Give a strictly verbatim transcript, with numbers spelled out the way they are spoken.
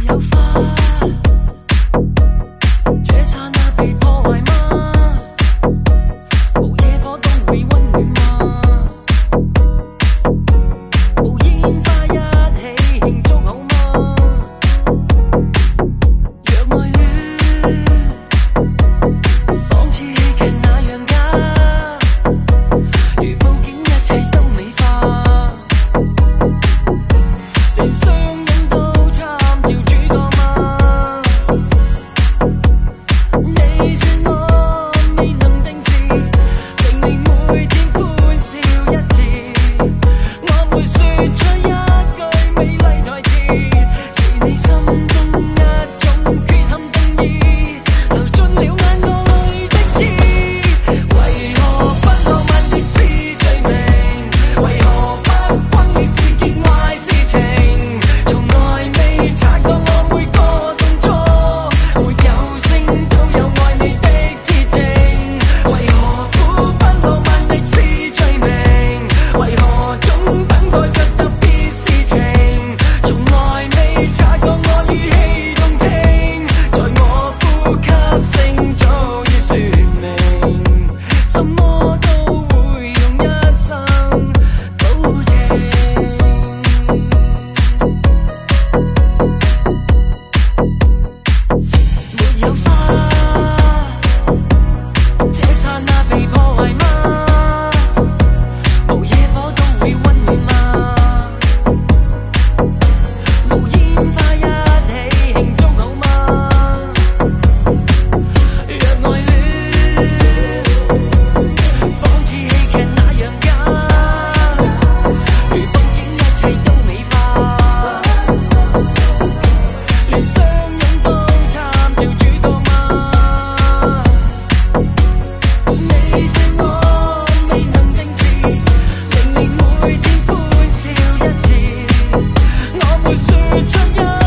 有花，这刹那被破坏吗？无野火都会温暖吗？无烟花一起庆祝好吗？若爱戀，仿似戲劇那樣假，如佈景一切都美化，連雙人都參照主角嗎？你說我未能定時，明明每天歡笑一次，我會說出一句美麗台詞，是你心中一種缺陷定義，流進了眼角裏的刺。為何不浪漫的是罪名？為何不轟烈是件壞事情？從來未察覺我每個動作，沒有聲都有愛你的鐵證。為何苦不浪漫的是罪名？為何總等待着特別事情？從來未察覺我語氣動聽，在我呼吸聲早已說明，什麼都會用一生保證。沒有花，這剎那被破壞嗎？無野火都會溫暖嗎？無煙花一起慶祝好嗎？若愛戀，仿似戲劇那樣假，如佈景一切都美化，連雙人都參照主角嗎？你說我未能定時，明明每天歡笑一次，我會說出一